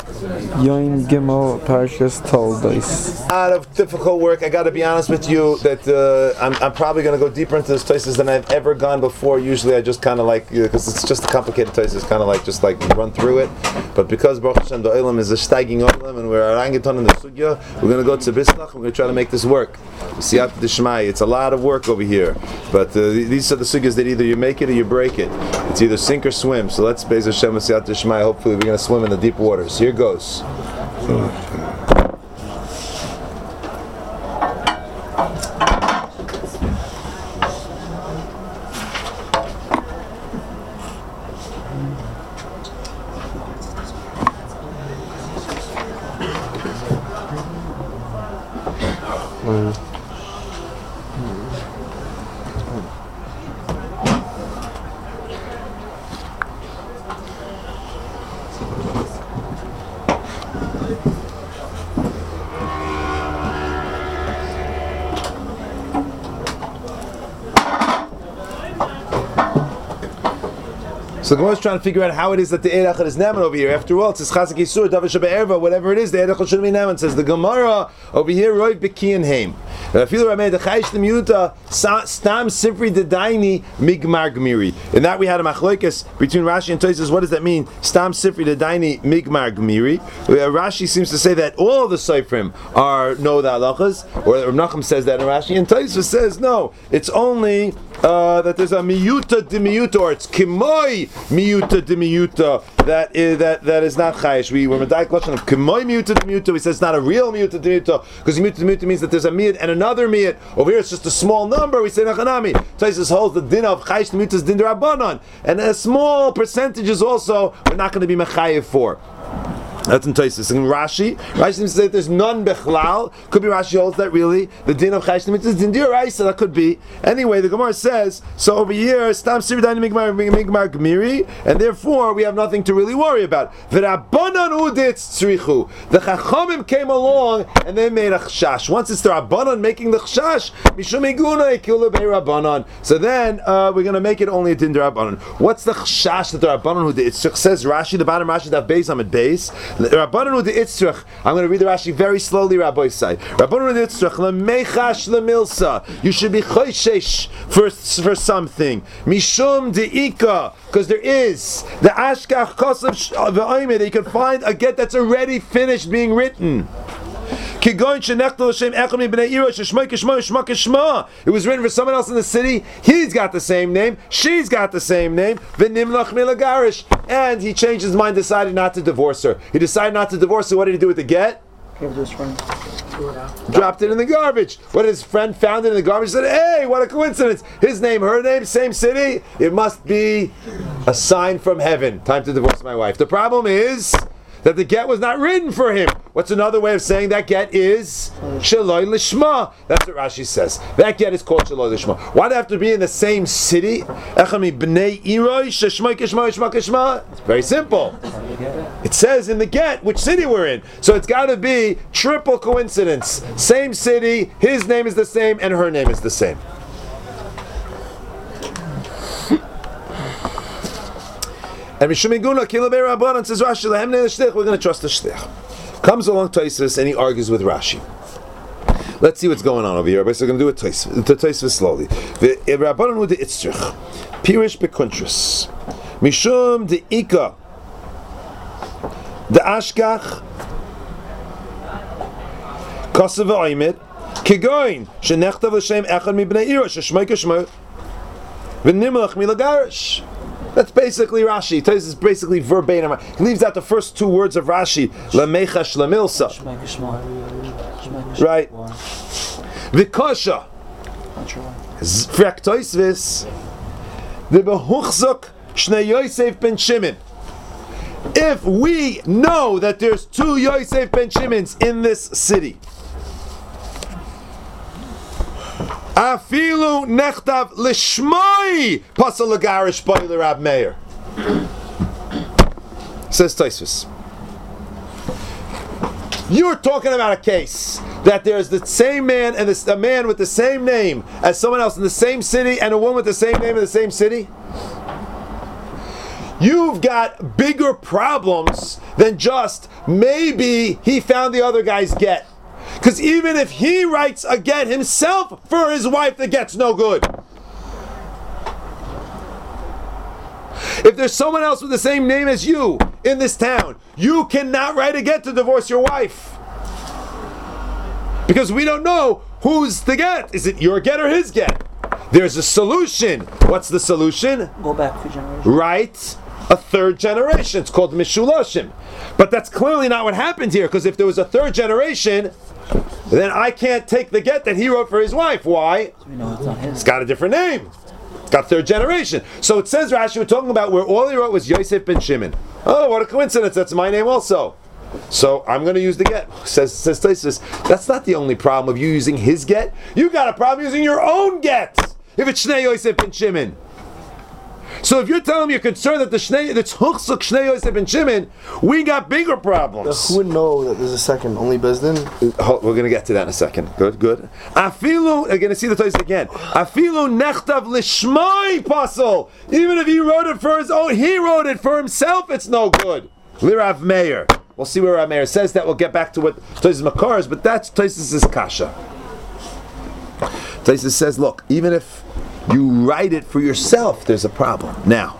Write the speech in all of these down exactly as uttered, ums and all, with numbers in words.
Yoin Gimel Parshas Toldos. A lot of difficult work. I got to be honest with you that uh, I'm, I'm probably going to go deeper into this Tosfos than I've ever gone before. Usually I just kind of like, because it's just a complicated Tosfos, kind of like just like run through it. But because Baruch Hashem, the Olam is a steiging Olam and we're orangutan in the Sugya, we're going to go to Bislach and we're going to try to make this work. Siyat D'Shmai. It's a lot of work over here. But uh, these are the Sugyas that either you make it or you break it. It's either sink or swim. So let's Be'ez Hashem with Siyat D'Shmai. Hopefully we're going to swim in the deep waters. Here goes. So the Gemara is trying to figure out how it is that the Eid Echad is Neman over here. After all, it says Chazak Yisur, Davar Shabbat whatever it is, the Eid Echad should be Neman. It says the Gemara over here, Roiv Bekiyan Heim. I feel I made the Chayish Lemiyuta Stam Sifri Dedaini Migmar Gmiri. In that we had a machlokes between Rashi and Tosfos. What does that mean? Stam Sifri Dedaini Migmar Gmiri. Rashi seems to say that all the Seifrim are no the halachas, or Rav Nachum says that in Rashi, and Tosfos says no. It's only uh, that there's a miyuta de miyuta, or it's kimoi miyuta de miyuta that is that that is not chayish. We were medayik lashon of kimoi miyuta de miyuta. We said it's not a real miyuta de miyuta because miyuta de miyuta means that there's a miyut and another miyut. Over here it's just a small number. We say nachanami. Tosfos holds the din of chayish miyuta is din d'Rabbanan, and a small percentages also we're not going to be mechayev for. That's in Tosfos. In Rashi, Rashi seems to say that there's none bechlal. Could be Rashi holds that really the din of chayish mitzvah is din d'oraisa. That could be. Anyway, the Gemara says so over here. Stam sirdaini migmar migmar gmiri, and therefore we have nothing to really worry about. V'Rabbanan uditz tzrichu. The Chachamim came along and they made a chashash. Once it's the Rabbanan making the chashash, mishum iguna ikula bei Rabbanan. So then uh, we're going to make it only a din d'Rabbanan. What's the chashash that the Rabbanan who did? It says Rashi, the bottom Rashi that base I'm at base. Rabbananu de Itzrach. I'm going to read the Rashi very slowly, Rabbi Say. Rabbananu de Itzrach. Lemechash lemilsa. You should be choishesh for for something. Mishum de Ika, because there is the Ashkach Kosav V'Oimeh that you can find a get that's already finished being written. It was written for someone else in the city. He's got the same name. She's got the same name. And he changed his mind, decided not to divorce her. He decided not to divorce her. What did he do with the get? Gave it to his friend. Dropped it in the garbage. What his friend found it in the garbage, said, hey, what a coincidence. His name, her name, same city. It must be a sign from heaven. Time to divorce my wife. The problem is that the get was not written for him. What's another way of saying that get is Shaloi Lishma? That's what Rashi says. That get is called Shaloi Lishma. Why do they have to be in the same city? It's very simple. It says in the get which city we're in. So it's got to be triple coincidence. Same city, his name is the same, and her name is the same. And Mishumiguna Kilabei Rabbanan says Rashi Lehemne L'Shtich, we're going to trust the Shtich. Comes along Tosfos and he argues with Rashi. Let's see what's going on over here. So we're going to do it Tosfos, the Tosfos slowly. The Rabbanan with the Itzrich, Pirish Bekuntris, Mishum de Ika, the Ashkach, Kosav V'Oimeh, Kigoin, Shenechtav L'Shem Echad Mibnei Ira, Sheshmei Keshmei, V'Nimlach Milagarish. That's basically Rashi. Tosfos is basically verbatim. He leaves out the first two words of Rashi. Lamechash lamilsa. Right. Vikosha. Frek Tosfos. The behuchzuk shnei Yosef ben Shimon. If we know that there's two Yosef ben Shimons in this city, Afilu nechtav lishmai pasal lagarish by the Rab Meir. Says Tosfos. You're talking about a case that there's the same man and this, a man with the same name as someone else in the same city and a woman with the same name in the same city. you've got bigger problems than just maybe he found the other guy's get. Because even if he writes a get himself for his wife, the get's no good. If there's someone else with the same name as you in this town, you cannot write a get to divorce your wife. Because we don't know who's the get. Is it your get or his get? There's a solution. What's the solution? Go back for generations. Right? A third generation. It's called Mishulashim. But that's clearly not what happened here, because if there was a third generation, then I can't take the get that he wrote for his wife. Why? So we know it's not his. It's got a different name. It's got third generation. So it says, Rashi, we're talking about where all he wrote was Yosef ben Shimon. Oh, what a coincidence. That's my name also. So I'm going to use the get. Says says Tosfos, that's not the only problem of you using his get. You got a problem using your own get. If it's Shnei Yosef ben Shimon. So if you're telling me you're concerned that the Shnei, that's Huchsuk Shnei Yosef ben Shimon, we got bigger problems. Who would know that there's a second? Only Bezdin? We're going to get to that in a second. Good, good. Afilu, we're going to see the Tosfos again. Afilu nechtav lishmai pasol. Even if he wrote it for his own, he wrote it for himself, it's no good. Lirav Meir. We'll see where Rav Meir says that. We'll get back to what Tosfos Makar is, but that's Tosfos' kasha. Tosfos says, look, even if you write it for yourself, there's a problem. Now,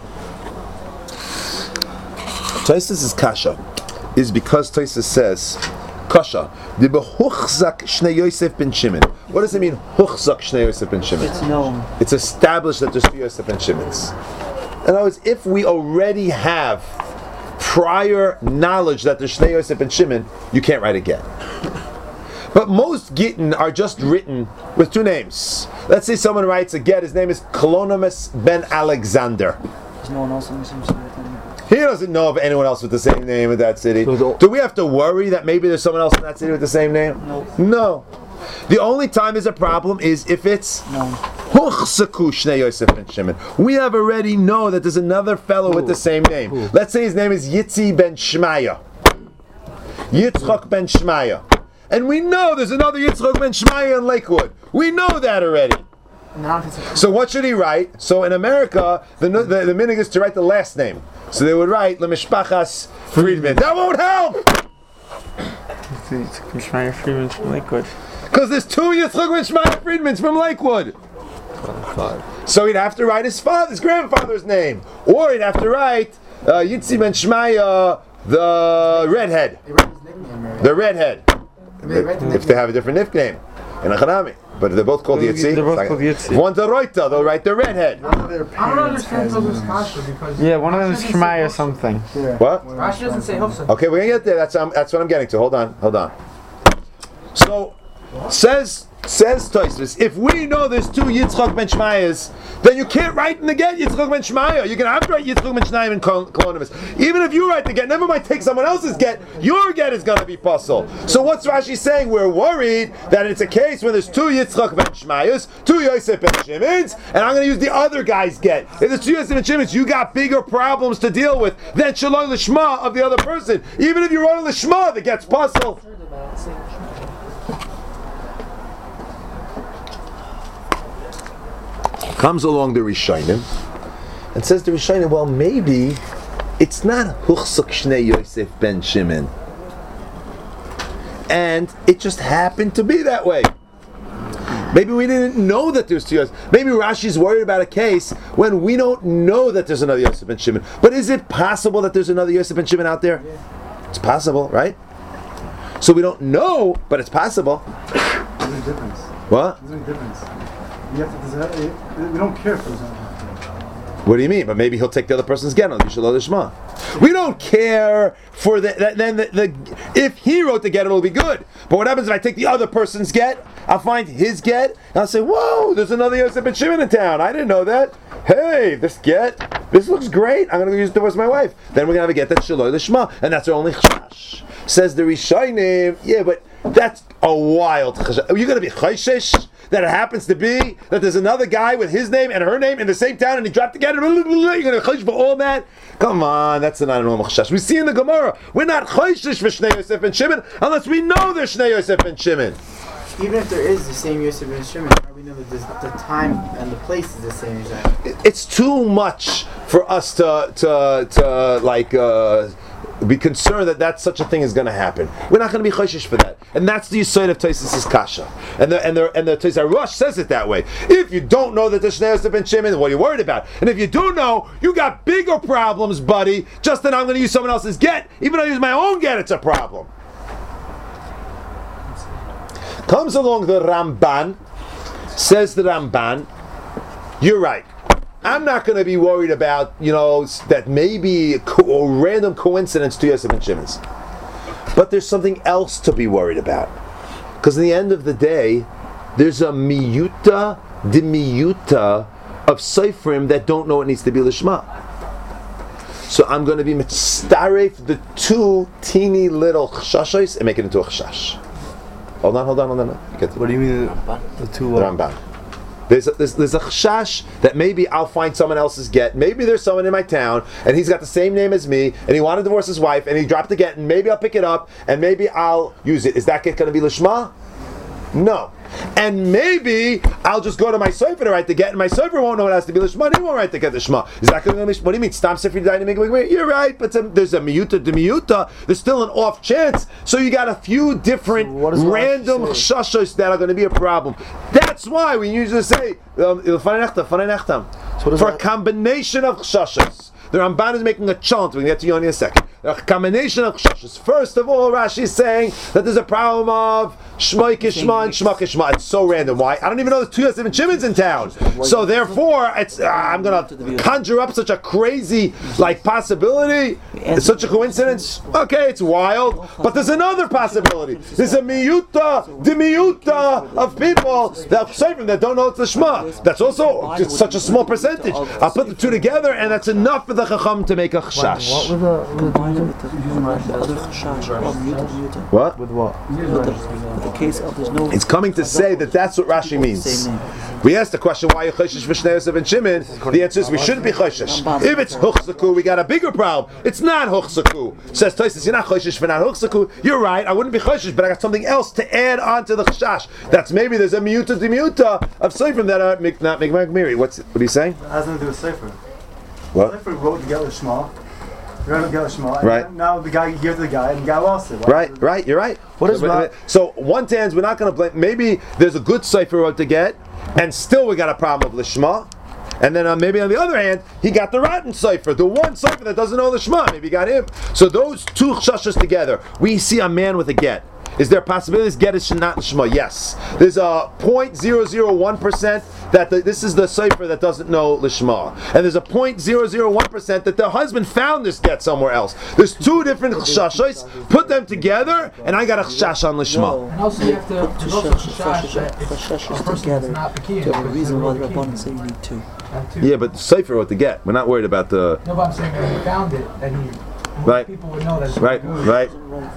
Tosfos' kasha is because Tosfos says, kasha, the behuchzak Shnei Yosef ben Shimon. What does it mean, huchzak Shnei Yosef ben Shimon? It's known. It's established that there's two Yosef ben Shimons. In other words, if we already have prior knowledge that there's Shnei Yosef ben Shimon, you can't write a get. But most gittin are just written with two names. Let's say someone writes a get, his name is Kolonimus ben Alexander. There's no one else in the same city. He doesn't know of anyone else with the same name in that city. Do we have to worry that maybe there's someone else in that city with the same name? No. No. The only time there's a problem is if it's No. Huchsaku Shnei Yosef ben Shimon. We have already know that there's another fellow with the same name. Ooh. Let's say his name is Yitzi ben Shmaya. Yitzchak ben Shmaya. And we know there's another Yitzchak ben Shmaya in Lakewood. We know that already. So what should he write? So in America, the the, the minig is to write the last name. So they would write Lemishpachas Friedman. That won't help! Yitzchak Friedman from Lakewood. Because there's two Yitzchak ben Shmaya Friedmans from Lakewood. So he'd have to write his father, his grandfather's name. Or he'd have to write uh, Yitzi ben Shmaya, the redhead. The redhead. If they have a different nickname in a Chanami. But they're both called Yitzi. They're both called Yitzi. One's a Reuter, they'll write the redhead. I don't understand Tosfos kasha because Yeah, one of them is Shmai or something. What? Rashi doesn't say Hufsa. Okay, we're gonna get there. That's um, that's what I'm getting to. Hold on, hold on. So says says Tosfos, if we know there's two Yitzchak ben Shmayas, then you can't write in the get Yitzchak ben Shmaya. You're gonna have to write Yitzchak ben Shmaya and Kolonimus. Even if you write the get, never mind take someone else's get, your get is gonna be puzzle. So what's Rashi saying? We're worried that it's a case when there's two Yitzchak ben Shmayas, two Yosef ben Shimons, and I'm gonna use the other guy's get. If there's two Yosef ben Shimons, you got bigger problems to deal with than Shalom Lishma of the other person. Even if you wrote a Lishma that gets puzzle. Comes along the Rishonim and says to Rishonim, well, maybe it's not Huchsuk Shnei Yosef ben Shimon, and it just happened to be that way. Maybe we didn't know that there's two Yosef. Maybe Rashi's worried about a case when we don't know that there's another Yosef ben Shimon. But is it possible that there's another Yosef ben Shimon out there? Yeah. It's possible, right? So we don't know, but it's possible. There's a difference. What? There's a difference. You have to, we don't care for example. What do you mean? But maybe he'll take the other person's get on Yishalol Lishma. We don't care for the, that, then the, the if he wrote the get, it'll be good. But what happens if I take the other person's get? I'll find his get, and I'll say, whoa, there's another Yosef ben Shimon in town. I didn't know that. Hey, this get, this looks great. I'm going to use it towards my wife. Then we're going to have a get that's Shaloi Lishma, and that's our only chash. Says the Rishonim, yeah, but that's a wild chash. Are you going to be chayshish that it happens to be that there's another guy with his name and her name in the same town and he dropped together? You're going to chayshish for all that? Come on, that's not a normal chash. We see in the Gemara, we're not chayshish for Shnei Yosef ben Shimon unless we know there's Shnei Yosef ben Shimon. Even if there is the same Yosef ben Shimon, how do we know that this, the time and the place is the same exactly? It's too much for us to to to like uh, be concerned that that such a thing is going to happen. We're not going to be chayshish for that, and that's the yisoid of Tosfos' kasha. And the and the and the Tosfos Rush says it that way. If you don't know that the Shnei Yosef ben Shimon, what are you worried about? And if you do know, you got bigger problems, buddy. Just that I'm going to use someone else's get, even though I use my own get, it's a problem. Comes along the Ramban, says the Ramban, you're right. I'm not going to be worried about, you know, that maybe a, co- a random coincidence to Yosef and Shimon's. But there's something else to be worried about. Because in the end of the day, there's a miyuta de miyuta of seifrim that don't know it needs to be lishma. So I'm going to be mitzaref the two teeny little chashashos and make it into a chashash. Hold on, hold on, hold on. Get What do you mean the, the two? the Uh, Ramban. There's a, there's, there's a chashash that maybe I'll find someone else's get. Maybe there's someone in my town and he's got the same name as me and he wanted to divorce his wife and he dropped the get and maybe I'll pick it up and maybe I'll use it. Is that get going to be lishma? No. And maybe I'll just go to my sofer to write the get, and my sofer won't know it has to be lishma, and he won't write the get the shma. Is that going to be? What do you mean? Stam sefer dynamic? You're right, but some, there's a miyuta de miyuta. There's still an off chance. So you got a few different So what does random chashos that are going to be a problem. That's why we usually say um, for a combination of chashos. The Ramban is making a chant. We'll get to you in a second. A combination of chashos. First of all, Rashi is saying that there's a problem of shmai kishma and shma kishma. It's so random. Why? I don't even know there's two Yosef and Shimon's in town. So therefore, it's uh, I'm gonna conjure up such a crazy like possibility. It's such a coincidence. Okay, it's wild. But there's another possibility. There's a miyuta, de miyuta of people that that don't know it's the shma. That's also just such a small percentage. I'll put the two together, and that's enough for the chacham to make a chashash. What with the with the, with the other chashash of muta muta? What? with what? With the, with the case of there's no. It's coming to say that that's what Rashi means. We asked the question, why you chayshish for Shnei Yosef and Shimon? The answer is we shouldn't be chayshish. If it's huchzaku, we got a bigger problem. It's not huchzaku. Says Tosfos, you're not chayshish for not huchzaku. You're right, I wouldn't be chayshish, but I got something else to add on to the chashash. That's maybe there's a miyuta de miyuta of seifrim that are make, not make miri. What's what are you saying? It has nothing to do with Sefer. What? Sefer wrote the Get Lishma. He wrote the Get Lishma. and Right. Now the guy, you give it to the guy, and the guy lost it. Why? Right, right, you're right. What is so, Ra- so one tans we're not going to blame. Maybe there's a good sefer road to get, and still we got a problem of lishma. And then uh, maybe on the other hand, he got the rotten sefer, the one sefer that doesn't know the shma. Maybe he got him. So those two chashas together, we see a man with a get. Is there a possibility this get is not lishma? Yes. There's a zero point zero zero one percent that the, this is the sefer that doesn't know lishma, and there's a zero point zero zero one percent that the husband found this get somewhere else. There's two different chashos. Put them together, and I got a chash on lishma. And also you have to Two there's also chash that if a chashashas person together. is not Pekian, To have a but reason why the Pekian, Rabbanan say you need two. have two. Yeah, but sefer what to get. We're not worried about the No, but I'm saying that he found it, that he Right. people would know that it's right, good. right.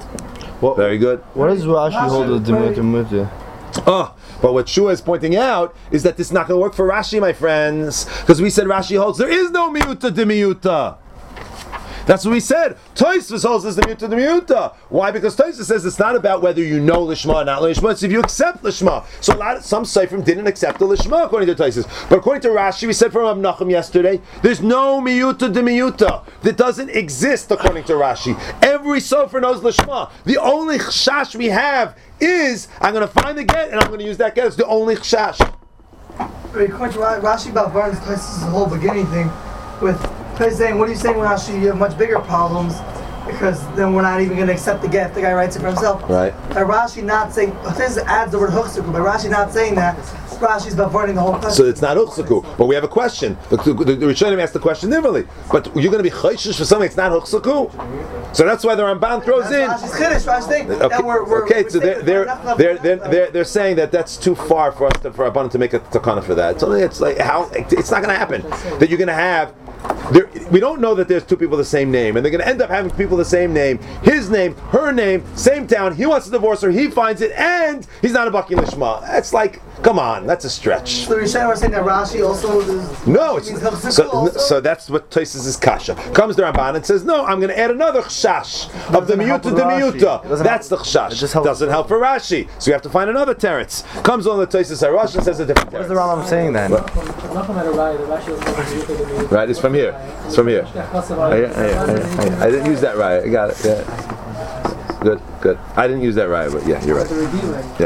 What, Very good. what does Rashi hold with the Demuta Muta? Oh, but what Shua is pointing out is that this is not going to work for Rashi, my friends, because we said Rashi holds there is no miuta de miuta. That's what we said. Tosfos holds this the miuta de miuta. Why? Because Tosfos says it's not about whether you know lishma or not lishma. It's if you accept lishma. So a lot of, some seifrim didn't accept the lishma according to Tosfos. But according to Rashi, we said from Rav Nachum yesterday, there's no miuta de miuta that doesn't exist according to Rashi. Every sefer knows lishma. The only chash we have is I'm going to find the get and I'm going to use that get. It's the only chash. According to Ra- Rashi about Barnes, this is the whole beginning thing with He's saying, what are you saying, Rashi? You have much bigger problems because then we're not even going to accept the get. The guy writes it for himself. Right. By Rashi not saying, this adds the word huchsuku. By Rashi not saying that, Rashi's burning the whole question. So it's not uchsaku. But we have a question. The, the, the, the Rishonim asked the question differently. But you're going to be chayshish for something that's not uchsaku. So that's why the Ramban throws in. That's Rashi's chiddush. Rashi's thing. Okay, Now we're, we're, okay we're so they're they're they're, they're they're they're saying that that's too far for us to, for Rabbanan to make a takana for that. So it's like how it's not going to happen that you're going to have. There, we don't know that there's two people the same name, and they're going to end up having people the same name, his name, her name, same town. He wants to divorce her, he finds it, and he's not a baki lishma. That's like, come on, that's a stretch. So you're saying that Rashi also is, No, it's means huchsuku so, also? so that's what Tosfos is kasha. Comes the Ramban and says, no, I'm going to add another chash of the miyuta with de Rashi. It miyuta. doesn't That's the help- chash. it just helps- Doesn't help for Rashi, so you have to find another teretz. Comes on the Tosfos Harash and says a different What is teretz. the Rambam saying then? Nachum had a right, the Rashi was making the Yuta de Miuta. Right, it's from here. It's from here. I, I, I, I, I didn't use that right. I got it. Yeah. Good, good. I didn't use that right, but yeah, you're right. Yeah.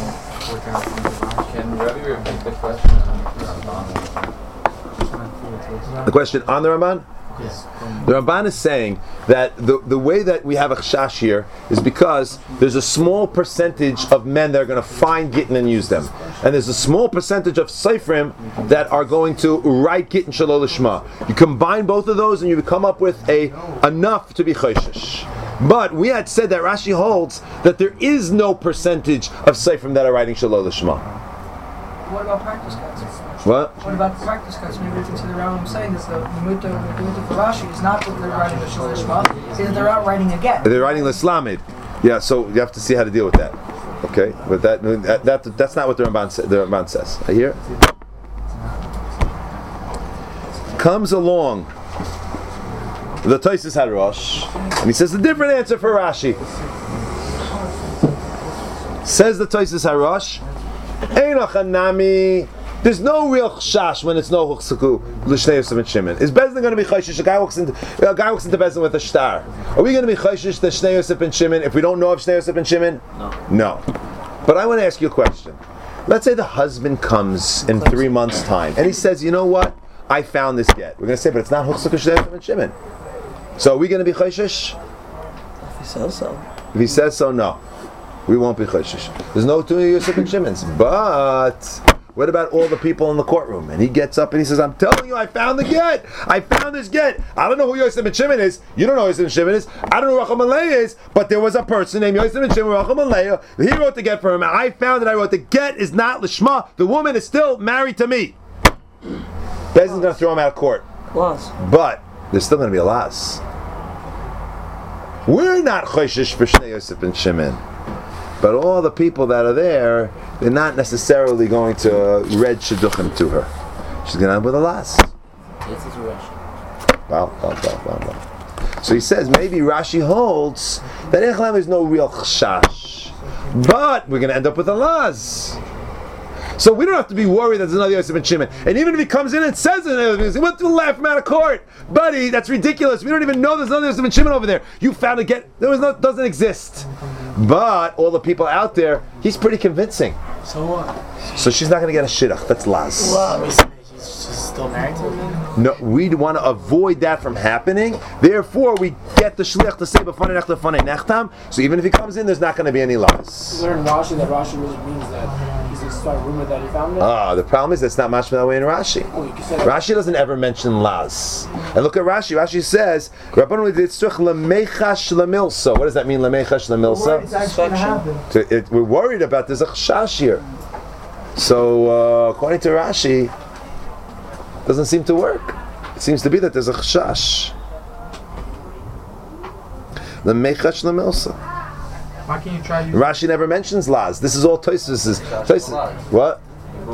Can Rabbi repeat the question on Ramban? The question on the Ramban? Yes. The Ramban is saying that the, the way that we have a chash here is because there's a small percentage of men that are going to find Gittin and use them. And there's a small percentage of Seifrim that are going to write Gittin Shalol Lishma. You combine both of those and you come up with a enough to be Choshesh. But we had said that Rashi holds that there is no percentage of Seifrim that are writing Shalol Lishma. What about practice cuts? What? What about the practice cuts? Maybe we consider Rambam saying that the Muta, the Muta for Rashi is not that they're writing the Shalol Lishma, it's that they're out writing again. They're writing L'Slamid. Yeah, so you have to see how to deal with that. Okay, but that that, that that's not what the Ramban, sa- the Ramban says. I hear. Comes along the Tosfos HaRosh, and he says a different answer for Rashi. Says the Tosfos HaRosh, Einach Hanami. There's no real chash when it's no huchsaku l'shnei Yosef and Shimon. Is Bezdin going to be chayshish? A guy walks into a guy walks into Bezdin with a star. Are we going to be chayshish the Shnei Yosef and Shimon if we don't know of Shnei Yosef and Shimon? No. No. But I want to ask you a question. Let's say the husband comes in three months' time and he says, "You know what? I found this get." We're going to say, "But it's not huchsaku Shnei Yosef and Shimon." So are we going to be chayshish? If he says so. If he says so, no. We won't be chayshish. There's no two Yosef and Shimon's, but. What about all the people in the courtroom? And he gets up and he says, "I'm telling you, I found the get. I found this get. I don't know who Yosef ben Shimon is. You don't know who Yosef ben Shimon is. I don't know who Rachel Malaya is. But there was a person named Yosef ben Shimon, Rachel Malaya. He wrote the get for him. I found it. I wrote the get is not Lishma. The woman is still married to me." Bezdin's going to throw him out of court. Plus. But there's still going to be a loss. We're not choshesh for Shnei Yosef ben Shimon. But all the people that are there, they're not necessarily going to read shidduchim to her. She's going to end with a loss. This is Rashi. Well, well, well, well, well. So he says maybe Rashi holds that Echlam is no real chashash, but we're going to end up with a loss. So we don't have to be worried that there's another Yosef ben Shimon. And even if he comes in and says it, he went to laugh him out of court. Buddy, that's ridiculous. We don't even know there's another Yosef ben Shimon over there. You found it, get there was no doesn't exist. But all the people out there, he's pretty convincing. So what? So she's not going to get a shidduch. That's Laz. Well, he's, he's still married to him? No, we want to avoid that from happening. Therefore, we get the shliach to say b'fanei nech lefanei nechtam. So even if he comes in, there's not going to be any Laz. We learned Rashi that Rashi really means that he's going to start a rumor that he found it. Ah, the problem is that's not mashma that way in Rashi. Oh, you can say that. Rashi doesn't ever mention Laz. And look at Rashi. Rashi says, "Rabbanu ditzruch lemechash lemilsa." What does that mean, lemechash It's lemilsa? actually going to happen. So it, we're worried about there's a chashash here. So uh, according to Rashi, it doesn't seem to work. It seems to be that there's a chashash. Lemechash lemilsa. Why can't you try to use Rashi never mentions Laz. This is all Tosfos. Tosfos. What?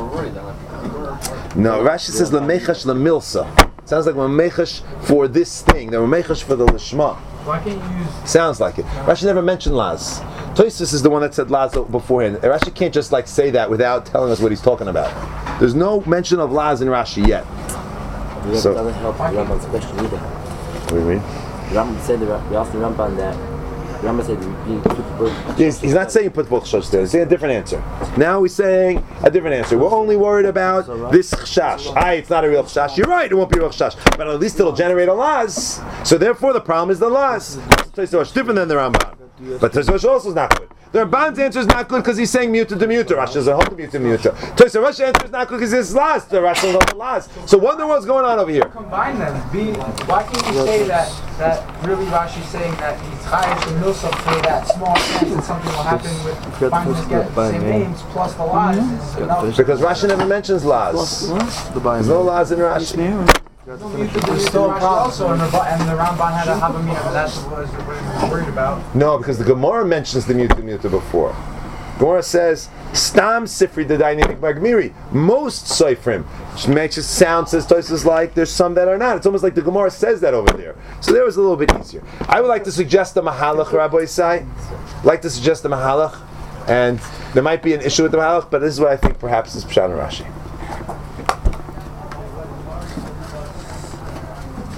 No, Rashi says lemechash lemilsa. Sounds like lemechash for this thing. They're lemechash for the lishma. Why can't you use Sounds like it. Rashi never mentioned Laz. Tosfos is the one that said Laz beforehand. Rashi can't just like say that without telling us what he's talking about. There's no mention of Laz in Rashi yet. It So- doesn't help Rambam's question either. What do you mean? Rambam said, we asked the Rambam that, Rambam said, you put the book. He's, he's not saying put both chashash there. He's saying a different answer. Now he's saying a different answer. We're only worried about this chashash. Aye, it's not a real chashash. You're right, it won't be a real chashash. But at least it'll generate a Laz. So therefore the problem is the Laz. Tosfos different than the Rambam. But Tosfos also is not good. The Ramban's answer is not good because he's saying muta to muta. Rashi doesn't hold to muta to muta. Tosfos Rashi's answer is not good because it's Laz. The Rashi doesn't hold Laz. So what in the world's going on over here? combine them? Be why can't you say that that really Rashi's saying that he's chayish and milsam for that small chance that something will happen with finding this get the same names plus the lies is enough. Because Rashi never mentions Laz. There's no Laz in Rashi. There's still a problem. Also, and the, and the Ramban had a Havamina, but that's what I was worried about. No, because the Gemara mentions the muta muta before. Gemara says, Stam Sifri the dynamic Magmiri. Most Seifrim, which makes it sound, says Tosfos, like there's some that are not. It's almost like the Gemara says that over there. So there was a little bit easier. I would like to suggest a Mahalach, Rabbi Isai. I'd like to suggest a Mahalach. And there might be an issue with the Mahalach, but this is what I think perhaps is Pshat and Rashi.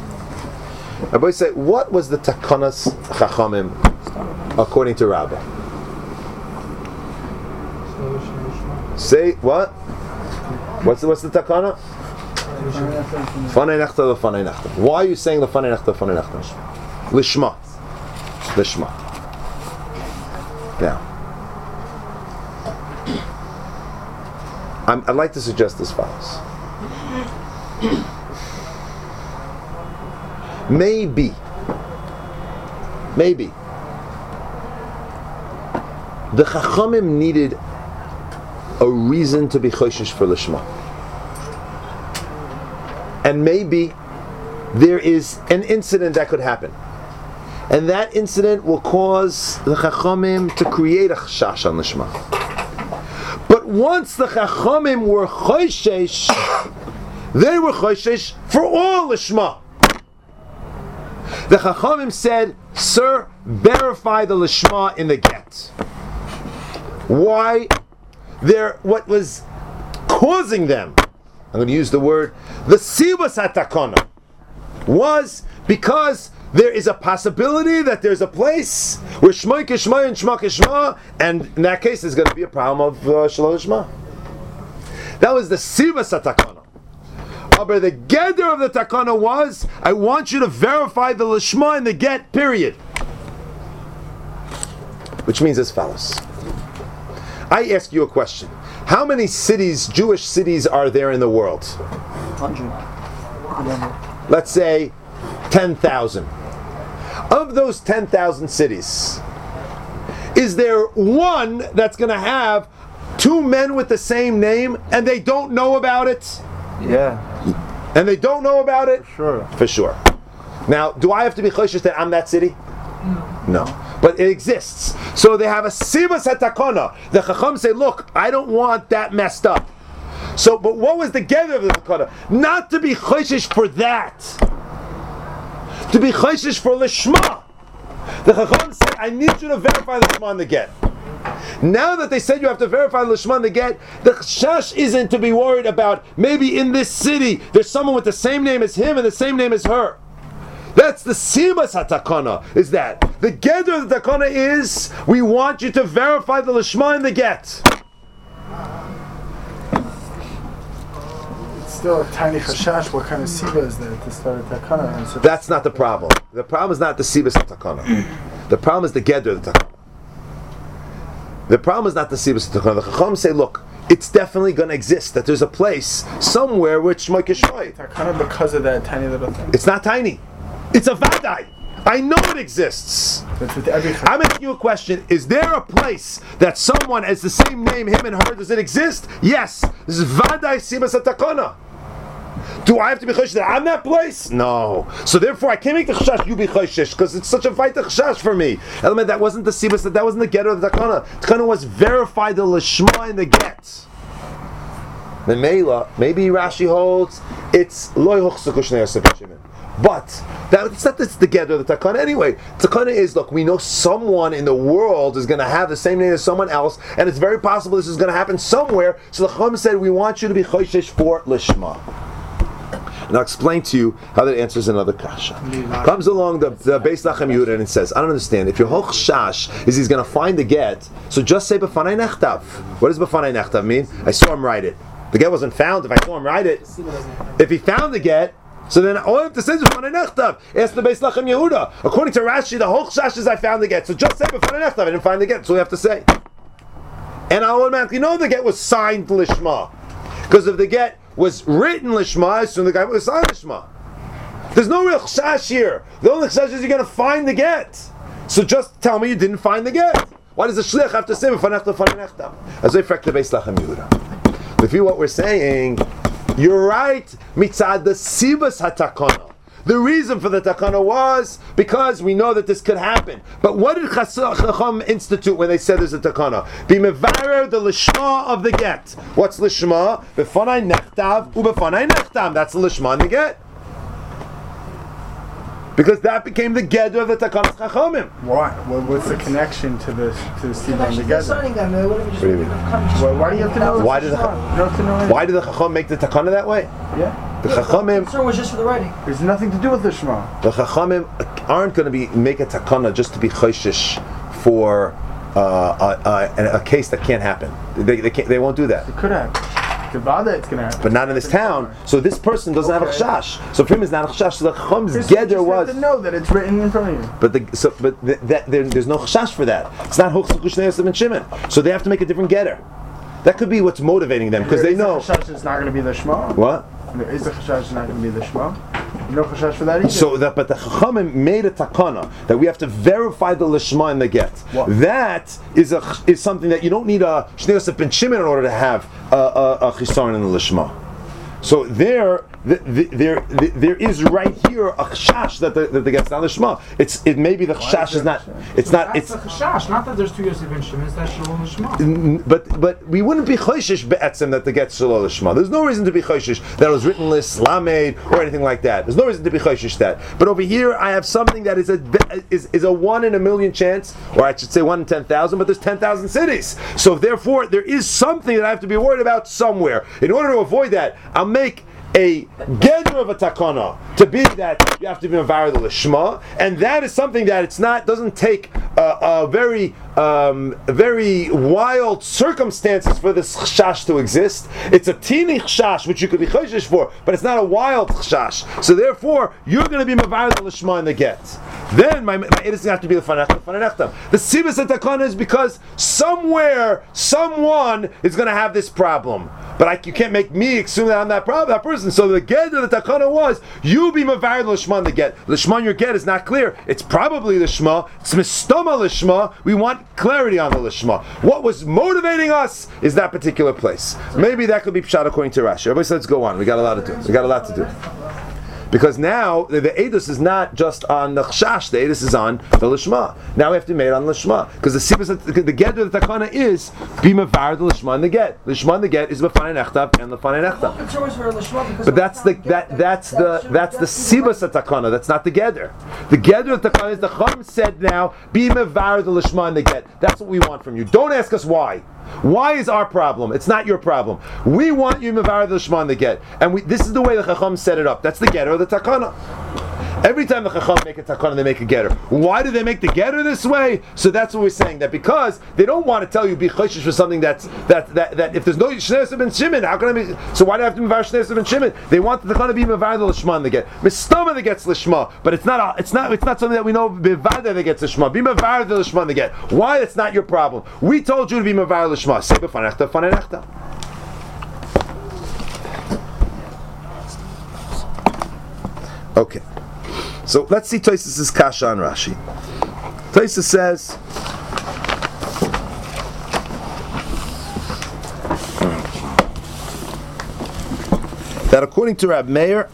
Everybody say, what was the Takanas Chachamim according to Rabbah? Say what? What's the, what's the Takana? Fanei nechta lefanei nechta. Why are you saying lefanei nechta lefanei nechta? Lishma. Lishma. Now, I'm, I'd like to suggest as follows. Maybe, maybe, the Chachamim needed a reason to be choshesh for Lishma. And maybe there is an incident that could happen. And that incident will cause the Chachamim to create a chashash on Lishma. But once the Chachamim were choshesh, they were choshesh for all Lishma. The Chachamim said, sir, verify the Lishma in the get. Why? There, what was causing them, I'm going to use the word, the sibas hatakana, was because there is a possibility that there's a place where shma kishma and shma kishma, and in that case there's going to be a problem of uh, shalom shma. That was the sibas hatakana. But the geder of the takana was, I want you to verify the lishma in the get, period. Which means as follows. I ask you a question. How many cities, Jewish cities, are there in the world? Hundred. Let's say ten thousand. Of those ten thousand cities, is there one that's going to have two men with the same name and they don't know about it? Yeah. And they don't know about it? Sure. For sure. Now, do I have to be choshesh that I'm that city? No. But it exists. So they have a sibas hatakana. The Chacham say, look, I don't want that messed up. So, but what was the gather of the takana? Not to be choshesh for that. To be choshesh for lishma. The Chacham said, I need you to verify the lishma in the get. Now that they said you have to verify the lishma in the get, the chash isn't to be worried about maybe in this city there's someone with the same name as him and the same name as her. That's the sibas hatakana, is that. The gather of the takana is, we want you to verify the lishma in the get. It's still a tiny chashash. What kind of siba is that to start a takana? So That's not the problem. The problem is not the sibas hatakana. The problem is the gather of the takana. The problem is not the sibas hatakana. The chacham say, look, it's definitely going to exist, that there's a place somewhere which shmoy kishmoy. takana because of that tiny little thing. It's not tiny. It's a vadai. I know it exists. That's with every I'm asking you a question. Is there a place that someone has the same name, him and her, does it exist? Yes. This is vadai sibas hatakana. Do I have to be choshesh that I'm that place? No. So therefore I can't make the chashash you be choshesh, because it's such a fight the chashash for me. Element, that wasn't the sibas, that wasn't the get of the takana. Takana was verify the lishma in the get. The Meila, maybe Rashi holds, it's loy huchsukush ne'asapishim. But that's not that's the gather of the takana anyway. Takana is, look, we know someone in the world is going to have the same name as someone else, and it's very possible this is going to happen somewhere. So the Chacham said, we want you to be choshesh for lishma. And I'll explain to you how that answers another kasha. Comes along the, the Beis Lachem Yehuda and it says, I don't understand. If your whole chash is he's going to find the get, so just say b'fanai nechtav. What does b'fanai nechtav mean? I saw him write it. The get wasn't found. If I saw him write it, if he found the get, so then all I have to say is b'fanai nechtav. Ask the Beis Lachem Yehuda. According to Rashi, the whole chash is I found the get. So just say b'fanai nechtav. I didn't find the get. That's all you have to say. And I automatically know the get was signed lishma, because if the get was written lishma, so the guy was signed lishma. There's no real chash here. The only chash is you're going to find the get. So just tell me you didn't find the get. Why does the shliach have to say b'fanei nechtav? As I frack the Beis Lachem Yehuda. If you what we're saying, you're right. Mitzad the sibas hatakana. The reason for the takana was because we know that this could happen. But what did Chacham institute when they said there's a takana? Be mevarer the lishma of the get. What's lishma? B'fanai nechtav u'b'fanai nechtam. That's the lishma in the get. Because that became the gedder of the takana Chachamim. Why? What, what's the connection to this to the siba and the gather? What Why, why do you have to know? Why did the, You have to know why did the Chacham make the takana that way? Yeah. The Chachamim, concern was just for the writing. There's nothing to do with the Shema. the Chachamim aren't going to be make a takana just to be choishish for uh, a, a, a case that can't happen. They they, can't, they won't do that. It could happen. It could bother, it's gonna happen. But not in this town. So this person doesn't Okay. have a chash. So for him, it's not a chash. So the Chacham's Just- you geder just was. have to know that it's written in front of you. But the so but th- that there, there's no chash for that. It's not hochzuk Shnei Yosef and Shimon. So they have to make a different getter. That could be what's motivating them because There they is a know chashash it's not going to be the Shema. what. There is a chashash it's not going to be the Shema. No chashash for that either. So that, but the Chachamim made a takana that we have to verify the lishma in the get. What? That is a is something that you don't need a Shnei Yosef ben Shimon in order to have a, a, a chisaron in the lishma. So there, the, the, there, the, there is right here a chashash that the that the get's not lishma. It's it maybe the chashash is not. It's not. That's It's the chashash, not that there's two Yosef ben Shimon, it's that Shalom Lishma. N- But but we wouldn't be choishish be'etzem that the get shalol lishma. There's no reason to be choishish that it was written list lamed or anything like that. There's no reason to be choishish that. But over here, I have something that is a is, is a one in a million chance, or I should say one in ten thousand. But there's ten thousand cities, so therefore there is something that I have to be worried about somewhere. In order to avoid that, I'll make a gather of a takana to be that you have to be mavar the lishma, and that is something that it's not doesn't take a, a very um, very wild circumstances for this chashash to exist. It's a teeny chashash which you could be choshish for, but it's not a wild chashash. So therefore, you're going to be mavar the lishma in the get. Then my my it doesn't have to be the fanechta fanechta. The sibas takana is because somewhere someone is going to have this problem, but I, you can't make me assume that I'm that problem that person. So the get of the takana was you be mavar the lishma in the get. The lishma in your get is not clear. It's probably the shma. It's mistama lishma. We want clarity on the lishma. What was motivating us is that particular place. Maybe that could be pshat according to Rashi. Everybody says, let's go on. We got a lot to do. We got a lot to do. Because now the, the edus is not just on the chashash, the edus is on the lishma. Now we have to make it on the lishma because the sibas, the, the get of the takana is be mavar the lishma and the get. The lishma and the get is b'fanei nechtav and the fanei nechtav. But that's the that that's the that's the sibas of takana. That's not the gather. The gather of takana is the chum said now be mavar the lishma and the get. That's what we want from you. Don't ask us why. Why is our problem? It's not your problem. We want you mavar the lishma and the get, and we, this is the way the chacham set it up. That's the getter of the takana. Every time the chacham make a takana, they make a getter. Why do they make the getter this way? So that's what we're saying. That because they don't want to tell you be choshish for something that's that that that if there's no Shnei Yosef ben Shimon, how can I be? So why do I have to mavar Shnei Yosef ben Shimon? They want the takana to be mavar the lishma and the get. Mistama that gets lishma, but it's not. A, it's not. It's not something that we know. Bevada that gets lishma. Be mavar the lishma and the get. Why? It's not your problem. We told you to be mavar lishma. Say b'fanechta fanei nechta. Okay. So let's see Tosfos' kasha on Rashi. Tosfos says, that according to Rab Meir,